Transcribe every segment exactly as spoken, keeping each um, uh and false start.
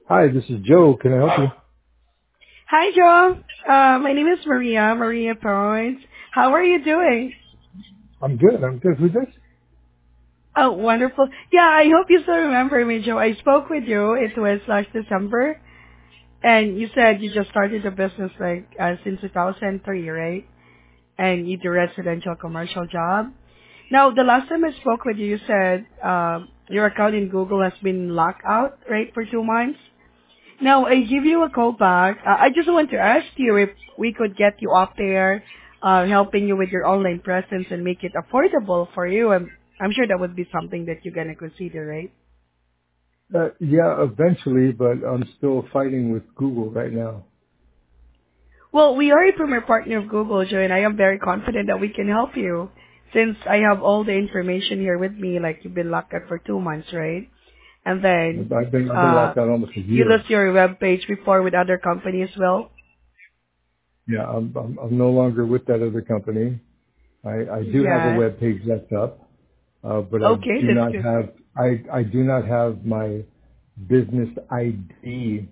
Hi, this is Joe. Can I help you? Hi, Joe. Uh, my name is Maria, Maria Points. How are you doing? I'm good. I'm good. Who's this? Oh, wonderful. Yeah, I hope you still remember me, Joe. I spoke with you. It was last December, and you said you just started a business like uh, since two thousand three, right? And you do residential commercial job. Now, the last time I spoke with you, you said um, your account in Google has been locked out, right, for two months. Now, I give you a call back. Uh, I just want to ask you if we could get you up there, uh, helping you with your online presence and make it affordable for you. I'm, I'm sure that would be something that you're going to consider, right? Uh, yeah, eventually, but I'm still fighting with Google right now. Well, we are a premier partner of Google, Joe, and I am very confident that we can help you since I have all the information here with me, like you've been locked out for two months, right? And then, I've I've been I've been uh, locked out almost a you year. lost your web page before with other companies as well. Yeah, I'm I'm, I'm no longer with that other company. I, I do have a Yeah. web page that's up, uh, but I Okay, do that's not good. have I I do not have my business I D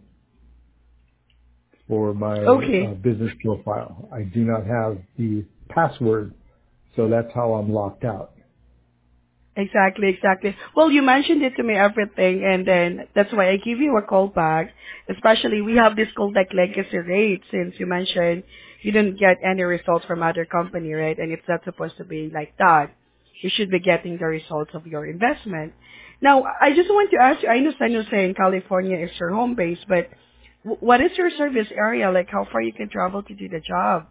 for my uh, Okay. business profile. I do not have the password, so that's how I'm locked out. Exactly, exactly. Well, you mentioned it to me everything, and then that's why I give you a call back. Especially, we have this called like legacy rate since you mentioned you didn't get any results from other company, right? And it's not supposed to be like that. You should be getting the results of your investment. Now, I just want to ask you. I know San Jose in California is your home base, but wh- what is your service area? Like, how far you can travel to do the job?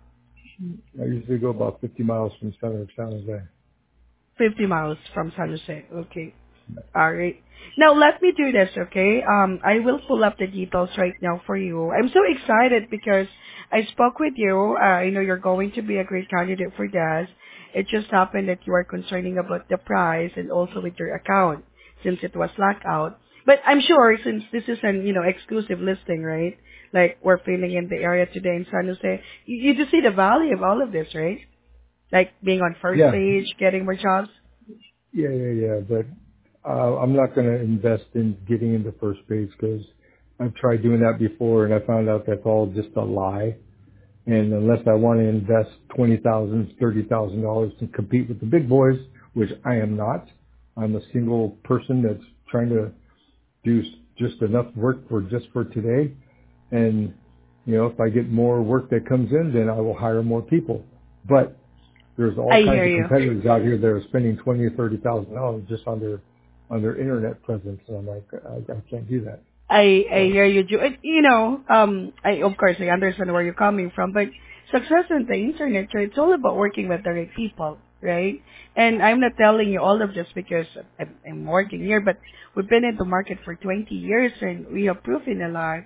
I usually go about fifty miles from center of San Jose. fifty miles from San Jose. Okay. All right. Now let me do this, okay? Um, I will pull up the details right now for you. I'm so excited because I spoke with you. Uh, I know you're going to be a great candidate for that. It just happened that you are concerning about the price and also with your account since it was locked out. But I'm sure since this is an you know exclusive listing, right? Like we're feeling in the area today in San Jose, you, you just see the value of all of this, right? Like being on first Yeah, page, getting more jobs. yeah, yeah, yeah. But uh, I'm not going to invest in getting into first base because I've tried doing that before and I found out that's all just a lie. And unless I want to invest twenty thousand, thirty thousand dollars to compete with the big boys, which I am not, I'm a single person that's trying to do s- just enough work for just for today. And you know, if I get more work that comes in, then I will hire more people. But there's all I kinds hear of you. competitors out here that are spending twenty or thirty thousand dollars just on their on their internet presence, and I'm like, I, I can't do that. I I So hear you, Ju- and, You know, um, I of course I understand where you're coming from, but success in the internet, right, it's all about working with the right people, right? And I'm not telling you all of this because I'm, I'm working here, but we've been in the market for twenty years and we have proven a lot.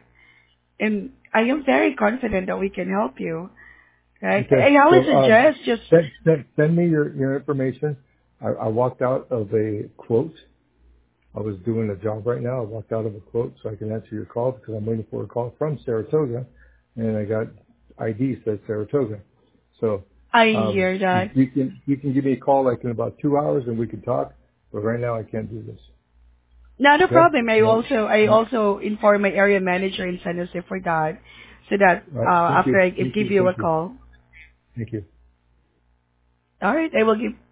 And I am very confident that we can help you, right? okay, I always so um, suggest just send, send, send me your your information. I, I walked out of a quote. I was doing a job right now. I walked out of a quote so I can answer your call because I'm waiting for a call from Saratoga, and I got I D said Saratoga. So I um, hear that. you can you can give me a call like in about two hours and we can talk. But right now I can't do this. Not a Okay. problem. I All right. also I All also inform my area manager in San Jose for that, so that right. uh, Thank after you. I give Thank you. you a Thank you. call, Thank you. all right, I will give